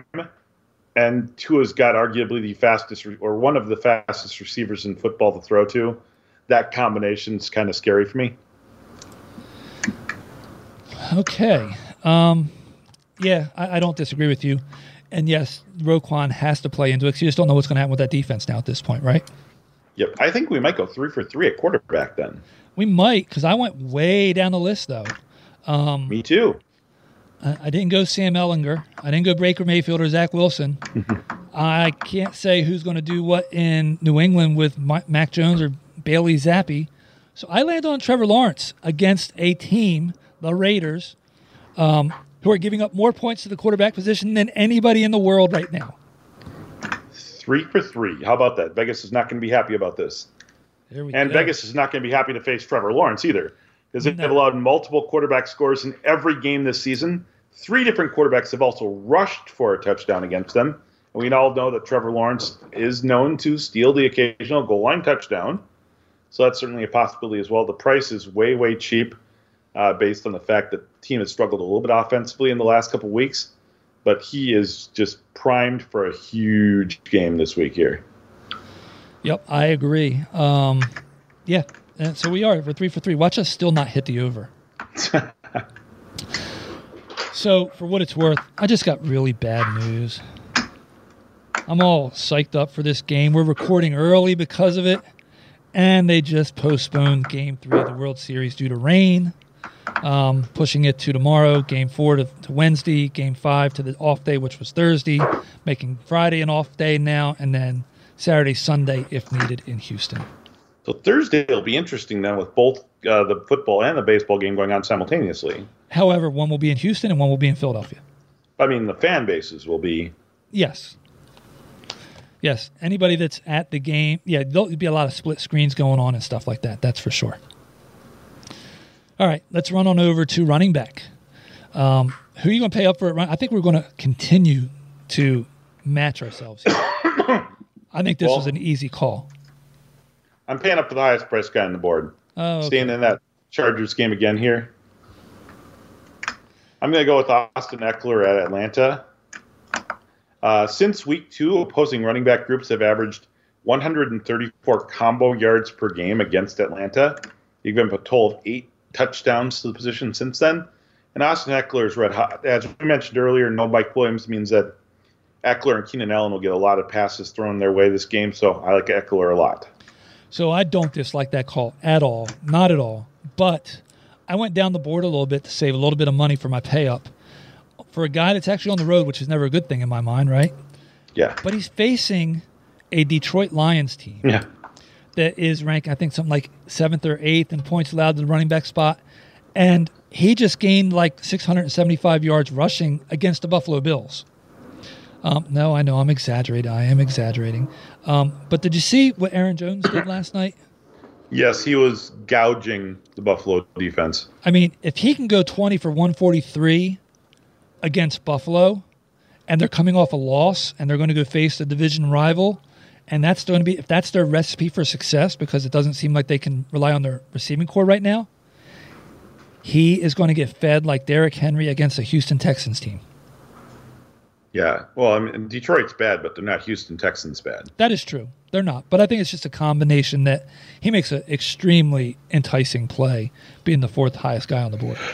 and Tua's got arguably the fastest or one of the fastest receivers in football to throw to. That combination's kind of scary for me. Okay. Um, yeah, I, I don't disagree with you. And yes, Roquan has to play into it because you just don't know what's going to happen with that defense now at this point, right? Yep. I think we might go three for three at quarterback then. We might, because I went way down the list, though. Um, Me too. I, I didn't go Sam Ehlinger. I didn't go Baker Mayfield or Zach Wilson. I can't say who's going to do what in New England with Mac Jones or Bailey Zappi. So I landed on Trevor Lawrence against a team, the Raiders, um, who are giving up more points to the quarterback position than anybody in the world right now. Three for three. How about that? Vegas is not going to be happy about this. There we and go. Vegas is not going to be happy to face Trevor Lawrence either, because they've No. allowed multiple quarterback scores in every game this season. Three different quarterbacks have also rushed for a touchdown against them. And we all know that Trevor Lawrence is known to steal the occasional goal line touchdown. So that's certainly a possibility as well. The price is way, way cheap uh, based on the fact that the team has struggled a little bit offensively in the last couple of weeks. But he is just primed for a huge game this week here. Yep, I agree. Um, yeah, and so we are. We're three for three. Watch us still not hit the over. So, for what it's worth, I just got really bad news. I'm all psyched up for this game. We're recording early because of it, and they just postponed Game three of the World Series due to rain, um, pushing it to tomorrow, Game four to, to Wednesday, Game five to the off day, which was Thursday, making Friday an off day now, and then Saturday, Sunday, if needed, in Houston. So Thursday will be interesting then with both uh, the football and the baseball game going on simultaneously. However, one will be in Houston and one will be in Philadelphia. I mean, the fan bases will be... Yes. Yes. Anybody that's at the game, yeah, there'll be a lot of split screens going on and stuff like that. That's for sure. All right, let's run on over to running back. Um, who are you going to pay up for it? I think we're going to continue to match ourselves here. I think this well, was an easy call. I'm paying up for the highest price guy on the board. Oh, okay. Staying in that Chargers game again here. I'm going to go with Austin Eckler at Atlanta. Uh, since week two, opposing running back groups have averaged one hundred thirty-four combo yards per game against Atlanta. They've been a total of eight touchdowns to the position since then. And Austin Eckler is red hot. As we mentioned earlier, no Mike Williams means that Eckler and Keenan Allen will get a lot of passes thrown their way this game, so I like Eckler a lot. So I don't dislike that call at all. Not at all. But I went down the board a little bit to save a little bit of money for my pay up. For a guy that's actually on the road, which is never a good thing in my mind, right? Yeah. But he's facing a Detroit Lions team yeah. that is ranked, I think, something like seventh or eighth in points allowed to the running back spot. And he just gained like six hundred seventy-five yards rushing against the Buffalo Bills. Um, no, I know I'm exaggerating. I am exaggerating. Um, but did you see what Aaron Jones did last night? Yes, he was gouging the Buffalo defense. I mean, if he can go twenty for one forty-three against Buffalo, and they're coming off a loss, and they're going to go face the division rival, and that's going to be, if that's their recipe for success, because it doesn't seem like they can rely on their receiving core right now, he is going to get fed like Derrick Henry against a Houston Texans team. Yeah, well, I mean, Detroit's bad, but they're not Houston Texans bad. That is true. They're not. But I think it's just a combination that he makes an extremely enticing play, being the fourth highest guy on the board.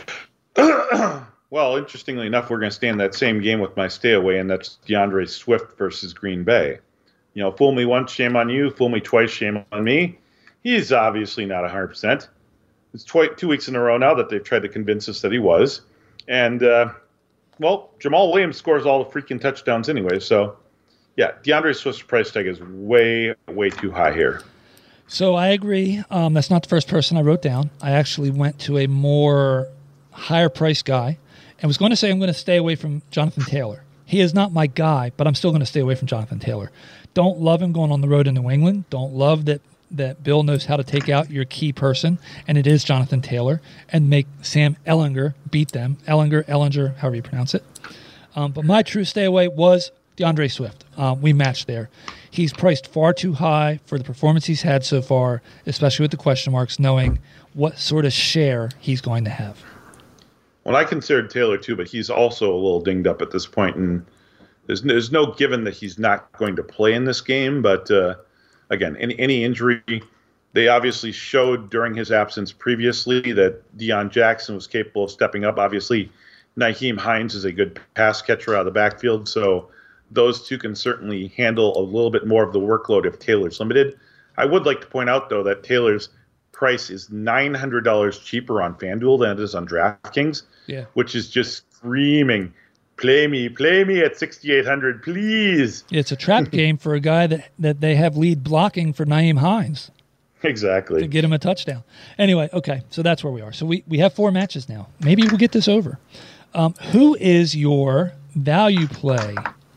Well, interestingly enough, we're going to stay in that same game with my stay away, and that's DeAndre Swift versus Green Bay. You know, fool me once, shame on you. Fool me twice, shame on me. He's obviously not one hundred percent. It's twi- two weeks in a row now that they've tried to convince us that he was. And, uh, well, Jamal Williams scores all the freaking touchdowns anyway. So, yeah, DeAndre Swift's price tag is way, way too high here. So I agree. Um, that's not the first person I wrote down. I actually went to a more higher price guy and was going to say I'm going to stay away from Jonathan Taylor. He is not my guy, but I'm still going to stay away from Jonathan Taylor. Don't love him going on the road in New England. Don't love that that Bill knows how to take out your key person, and it is Jonathan Taylor, and make Sam Ehlinger beat them. Ehlinger, Ellinger, however you pronounce it. Um, but my true stay away was DeAndre Swift. Um, we matched there. He's priced far too high for the performance he's had so far, especially with the question marks, knowing what sort of share he's going to have. Well, I considered Taylor too, but he's also a little dinged up at this point, and there's there's no given that he's not going to play in this game. But uh, again, any any injury, they obviously showed during his absence previously that Deion Jackson was capable of stepping up. Obviously, Nyheim Hines is a good pass catcher out of the backfield, so those two can certainly handle a little bit more of the workload if Taylor's limited. I would like to point out, though, that Taylor's price is nine hundred dollars cheaper on FanDuel than it is on DraftKings, yeah. which is just screaming, play me, play me at sixty-eight hundred, please. It's a trap game for a guy that, that they have lead blocking for Nyheim Hines. Exactly. To get him a touchdown. Anyway, okay, so that's where we are. So we, we have four matches now. Maybe we'll get this over. Um, who is your value play?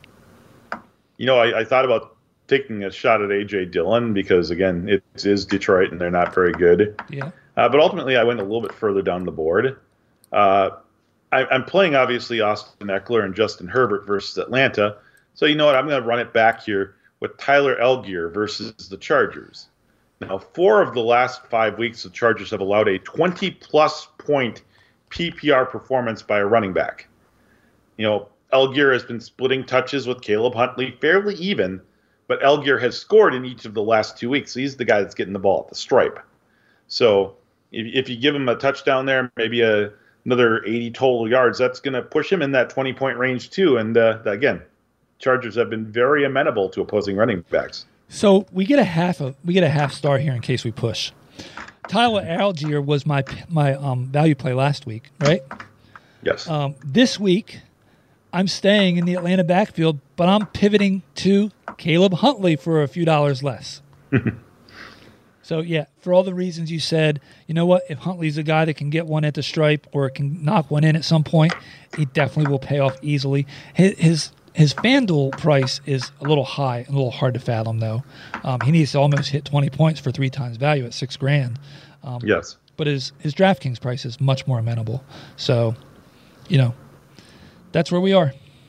You know, I, I thought about taking a shot at A J Dillon because, again, it is Detroit and they're not very good. Yeah. Uh, but ultimately, I went a little bit further down the board. Uh, I, I'm playing, obviously, Austin Eckler and Justin Herbert versus Atlanta. So, you know what? I'm going to run it back here with Tyler Algier versus the Chargers. Now, four of the last five weeks, the Chargers have allowed a twenty-plus point P P R performance by a running back. You know, Algier has been splitting touches with Caleb Huntley fairly even, but Algier has scored in each of the last two weeks. So he's the guy that's getting the ball at the stripe. So if, if you give him a touchdown there, maybe a, another eighty total yards, that's going to push him in that twenty-point range too. And uh, again, Chargers have been very amenable to opposing running backs. So we get a half of we get a half star here in case we push. Tyler Algier was my my um, value play last week, right? Yes. Um, this week, I'm staying in the Atlanta backfield, but I'm pivoting to Caleb Huntley for a few dollars less. So, yeah, for all the reasons you said, you know what? If Huntley's a guy that can get one at the stripe or can knock one in at some point, he definitely will pay off easily. His his, his FanDuel price is a little high, a little hard to fathom, though. Um, he needs to almost hit twenty points for three times value at six grand. Um, yes. But his, his DraftKings price is much more amenable. So, you know, that's where we are.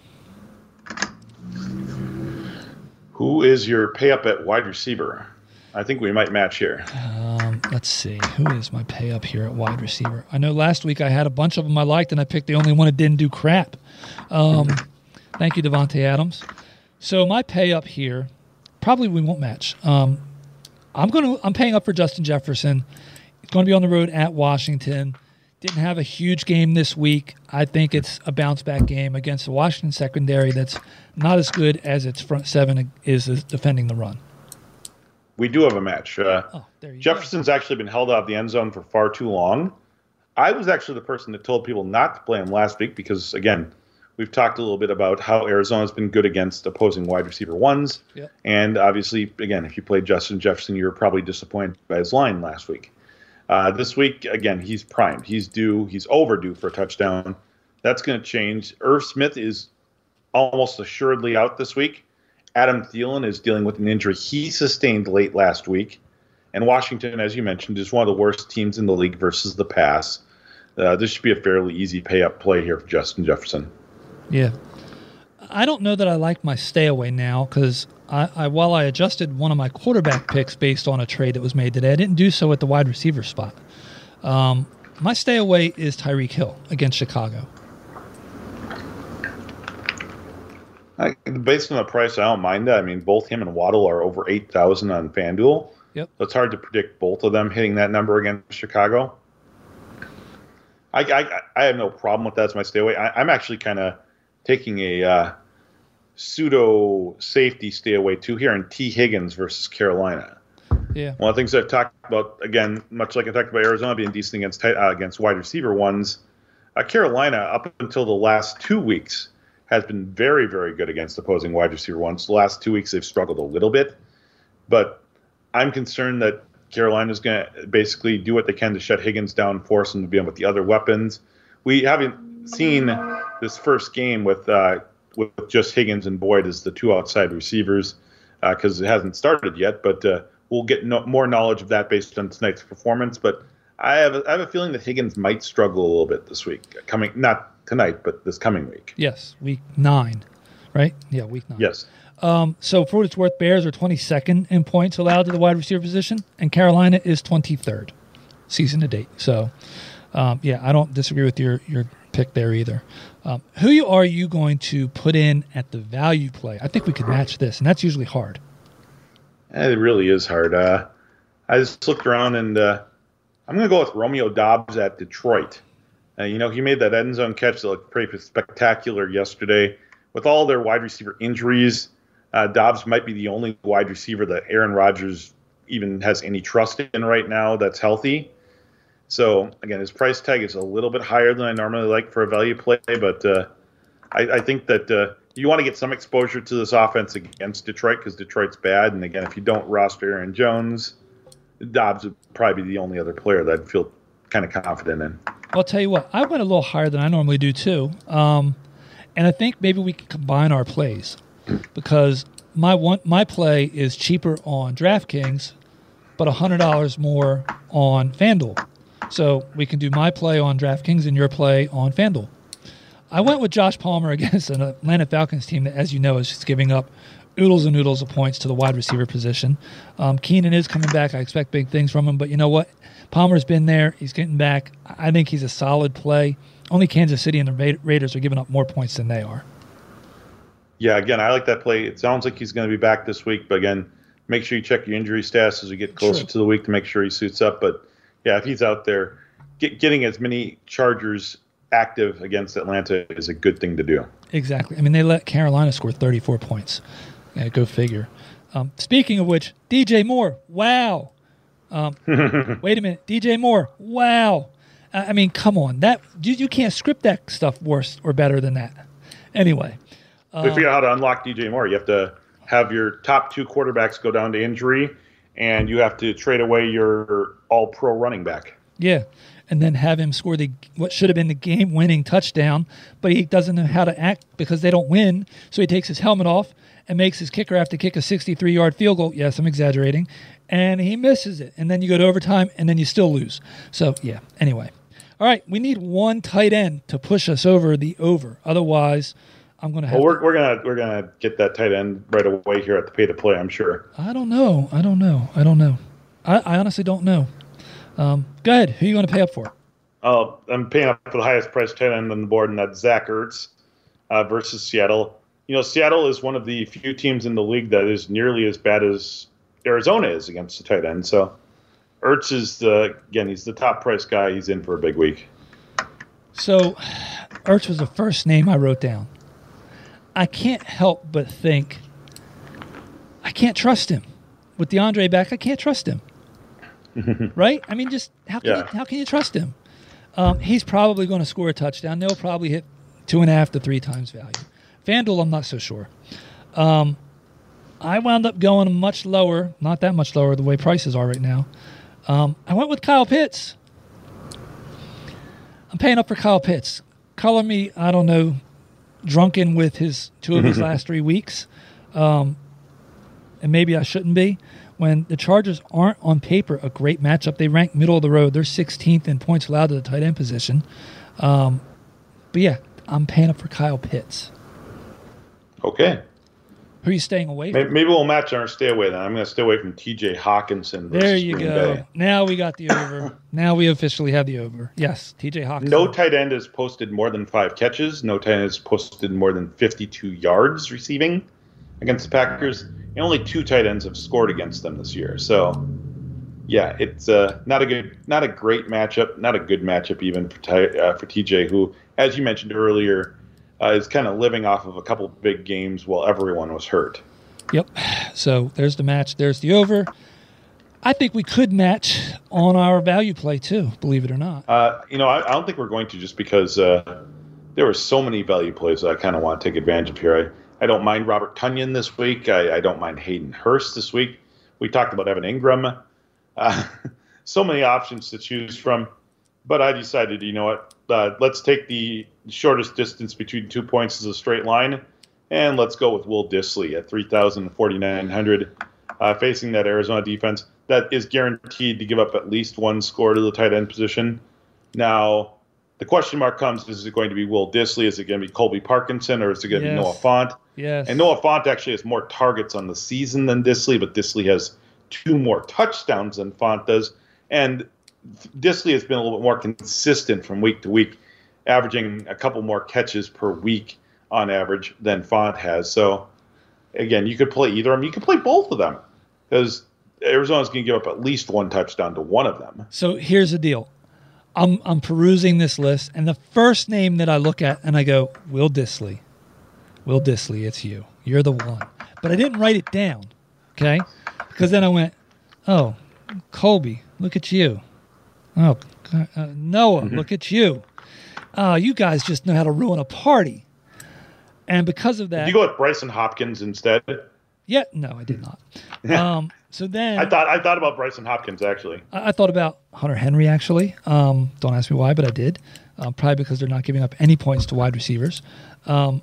Who is your pay up at wide receiver? I think we might match here. Um, let's see. Who is my pay up here at wide receiver? I know last week I had a bunch of them I liked, and I picked the only one that didn't do crap. Um, thank you, Devontae Adams. So my pay up here, probably we won't match. Um, I'm gonna. I'm paying up for Justin Jefferson. He's going to be on the road at Washington. Didn't have a huge game this week. I think it's a bounce back game against the Washington secondary that's not as good as its front seven is defending the run. We do have a match. Uh, oh, there you Jefferson's go. actually been held out of the end zone for far too long. I was actually the person that told people not to play him last week because, again, we've talked a little bit about how Arizona's been good against opposing wide receiver ones. Yep. And obviously, again, if you played Justin Jefferson, you were probably disappointed by his line last week. Uh, this week, again, he's primed. He's due. He's overdue for a touchdown. That's going to change. Irv Smith is almost assuredly out this week. Adam Thielen is dealing with an injury he sustained late last week. And Washington, as you mentioned, is one of the worst teams in the league versus the pass. Uh, this should be a fairly easy pay-up play here for Justin Jefferson. Yeah. I don't know that I like my stay away now because I, I, while I adjusted one of my quarterback picks based on a trade that was made today, I didn't do so at the wide receiver spot. Um, my stay away is Tyreek Hill against Chicago. I, based on the price, I don't mind that. I mean, both him and Waddle are over eight thousand on FanDuel. Yep. So it's hard to predict both of them hitting that number against Chicago. I, I, I have no problem with that as my stay away. I, I'm actually kind of taking a uh, pseudo safety stay away too here in T. Higgins versus Carolina. Yeah. One of the things I've talked about, again, much like I talked about Arizona being decent against uh, against wide receiver ones, uh, Carolina up until the last two weeks has been very, very good against opposing wide receiver ones. The last two weeks they've struggled a little bit, but I'm concerned that Carolina's going to basically do what they can to shut Higgins down, force him to be on with the other weapons. We haven't seen this first game with uh, with just Higgins and Boyd as the two outside receivers because uh, it hasn't started yet, but uh, we'll get no, more knowledge of that based on tonight's performance. But I have a, I have a feeling that Higgins might struggle a little bit this week, coming not tonight, but this coming week. Yes, week nine, right? Yeah, week nine. Yes. Um, so for what it's worth, Bears are twenty-second in points allowed to the wide receiver position, and Carolina is twenty-third season to date. So, um, yeah, I don't disagree with your, your pick there either. Um, who you, are you going to put in at the value play? I think we could match this, and that's usually hard. It really is hard. Uh, I just looked around, and uh, I'm going to go with Romeo Doubs at Detroit. Uh, you know, he made that end zone catch that looked pretty spectacular yesterday. With all their wide receiver injuries, uh, Doubs might be the only wide receiver that Aaron Rodgers even has any trust in right now that's healthy. So, again, his price tag is a little bit higher than I normally like for a value play, but uh, I, I think that uh, you want to get some exposure to this offense against Detroit because Detroit's bad. And, again, if you don't roster Aaron Jones, Doubs would probably be the only other player that I'd feel kind of confident in. I'll tell you what, I went a little higher than I normally do too. Um, and I think maybe we can combine our plays because my one my play is cheaper on DraftKings, but one hundred dollars more on FanDuel. So we can do my play on DraftKings and your play on FanDuel. I went with Josh Palmer against an Atlanta Falcons team that, as you know, is just giving up oodles and oodles of points to the wide receiver position. Um, Keenan is coming back. I expect big things from him. But you know what? Palmer's been there. He's getting back. I think he's a solid play. Only Kansas City and the Raiders are giving up more points than they are. Yeah, again, I like that play. It sounds like he's going to be back this week. But, again, make sure you check your injury stats as we get closer Sure. to the week to make sure he suits up. But, yeah, if he's out there, get, getting as many Chargers active against Atlanta is a good thing to do. Exactly. I mean, they let Carolina score thirty-four points. Yeah, go figure. Um, speaking of which, D J Moore, wow. Um, wait a minute, D J Moore, wow. I, I mean, come on. That you, you can't script that stuff worse or better than that. Anyway. Um, to figure out how to unlock D J Moore, you have to have your top two quarterbacks go down to injury, and you have to trade away your all-pro running back. Yeah, and then have him score the what should have been the game-winning touchdown, but he doesn't know how to act because they don't win, so he takes his helmet off and makes his kicker have to kick a sixty-three-yard field goal. Yes, I'm exaggerating. And he misses it. And then you go to overtime, and then you still lose. So, yeah, anyway. All right, we need one tight end to push us over the over. Otherwise, I'm going to have well, we're, to... we're going to we're gonna get that tight end right away here at the pay-to-play, I'm sure. I don't know. I don't know. I don't know. I, I honestly don't know. Um, go ahead. Who are you going to pay up for? Uh, I'm paying up for the highest priced tight end on the board, and that's Zach Ertz uh, versus Seattle. You know, Seattle is one of the few teams in the league that is nearly as bad as Arizona is against the tight end. So Ertz is, the again, he's the top price guy. He's in for a big week. So Ertz was the first name I wrote down. I can't help but think I can't trust him. With DeAndre back, I can't trust him. Right? I mean, just how can, yeah. you, how can you trust him? Um, he's probably going to score a touchdown. They'll probably hit two and a half to three times value. FanDuel, I'm not so sure. Um, I wound up going much lower, not that much lower the way prices are right now. Um, I went with Kyle Pitts. I'm paying up for Kyle Pitts. Color me, I don't know, drunken with his two of his last three weeks. Um, and maybe I shouldn't be. When the Chargers aren't on paper a great matchup, they rank middle of the road. They're sixteenth in points allowed to the tight end position. Um, but yeah, I'm paying up for Kyle Pitts. Okay. Who are you staying away from? Maybe, maybe we'll match our stay away then. I'm going to stay away from T J Hawkinson versus There you Green go. Bay. Now we got the over. Now we officially have the over. Yes, T J Hawkinson. No tight end has posted more than five catches. No tight end has posted more than fifty-two yards receiving against the Packers. And only two tight ends have scored against them this year. So, yeah, it's uh, not a good, not a great matchup. Not a good matchup even for Ty, uh, for T J, who, as you mentioned earlier, Uh, is kind of living off of a couple big games while everyone was hurt. Yep. So there's the match. There's the over. I think we could match on our value play too, believe it or not. Uh, you know, I, I don't think we're going to just because uh, there were so many value plays that I kind of want to take advantage of here. I, I don't mind Robert Tonyan this week. I, I don't mind Hayden Hurst this week. We talked about Evan Ingram. Uh, so many options to choose from. But I decided, you know what, uh, let's take the shortest distance between two points as a straight line, and let's go with Will Dissly at three thousand forty-nine hundred, uh, facing that Arizona defense that is guaranteed to give up at least one score to the tight end position. Now, the question mark comes, is it going to be Will Dissly? Is it going to be Colby Parkinson, or is it going to yes. be Noah Fant? Yes. And Noah Fant actually has more targets on the season than Dissly, but Dissly has two more touchdowns than Fant does. And Dissly has been a little bit more consistent from week to week, averaging a couple more catches per week on average than Fant has. So, again, you could play either of them. You could play both of them because Arizona's going to give up at least one touchdown to one of them. So here's the deal. I'm I'm perusing this list, and the first name that I look at and I go, Will Dissly. Will Dissly, it's you. You're the one. But I didn't write it down, okay? Because then I went, oh, Colby, look at you. Oh, uh, Noah, mm-hmm. Look at you. Uh, you guys just know how to ruin a party. And because of that... Did you go with Bryson Hopkins instead? Yeah, no, I did not. um, so then... I thought I thought about Bryson Hopkins, actually. I, I thought about Hunter Henry, actually. Um, don't ask me why, but I did. Um, probably because they're not giving up any points to wide receivers. Um,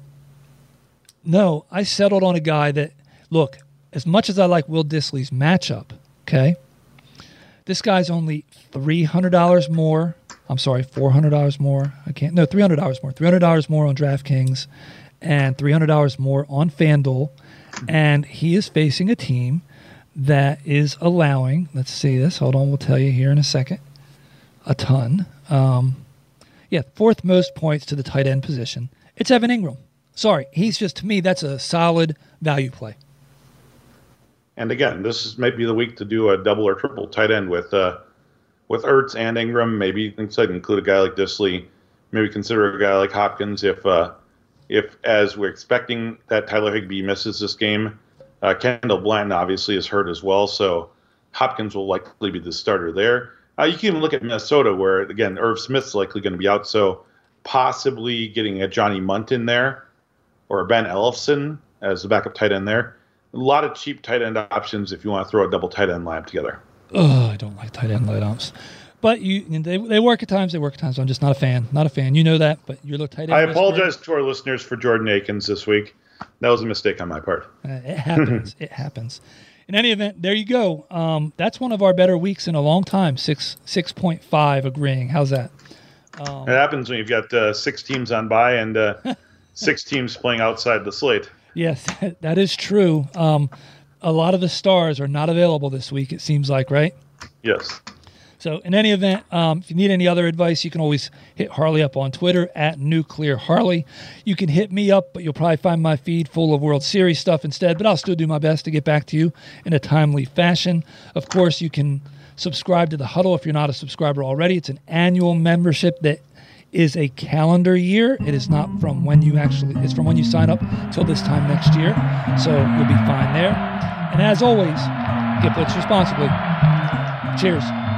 no, I settled on a guy that... Look, as much as I like Will Dissly's matchup, okay... This guy's only three hundred dollars more. I'm sorry, four hundred dollars more. I can't. No, three hundred dollars more. three hundred dollars more on DraftKings and three hundred dollars more on FanDuel. And he is facing a team that is allowing, let's see this. Hold on, we'll tell you here in a second. A ton. Um, yeah, fourth most points to the tight end position. It's Evan Ingram. Sorry, he's just, to me, that's a solid value play. And again, this is maybe the week to do a double or triple tight end with uh, with Ertz and Ingram. Maybe instead include a guy like Dissly. maybe consider a guy like Hopkins if, uh, if as we're expecting that Tyler Higbee misses this game. Uh, Kendall Blanton obviously is hurt as well, so Hopkins will likely be the starter there. Uh, you can even look at Minnesota where, again, Irv Smith's likely going to be out, so possibly getting a Johnny Munt in there or a Ben Ellefson as the backup tight end there. A lot of cheap tight end options if you want to throw a double tight end lineup together. Oh, I don't like tight end lineups. But you, they they work at times, they work at times. I'm just not a fan. Not a fan. You know that, but you're the tight end. I apologize to our listeners for Jordan Akins this week. That was a mistake on my part. Uh, it happens. It happens. In any event, there you go. Um, that's one of our better weeks in a long time. Six six point five agreeing. How's that? Um, it happens when you've got uh, six teams on bye and uh, six teams playing outside the slate. Yes, that is true. Um, a lot of the stars are not available this week, it seems like, right? Yes. So in any event, um, if you need any other advice, you can always hit Harley up on Twitter at Nuclear Harley. You can hit me up, but you'll probably find my feed full of World Series stuff instead, but I'll still do my best to get back to you in a timely fashion. Of course, you can subscribe to The Huddle if you're not a subscriber already. It's an annual membership that is a calendar year. It is not from when you actually, it's from when you sign up till this time next year. So you'll be fine there. And as always, get blitz responsibly. Cheers.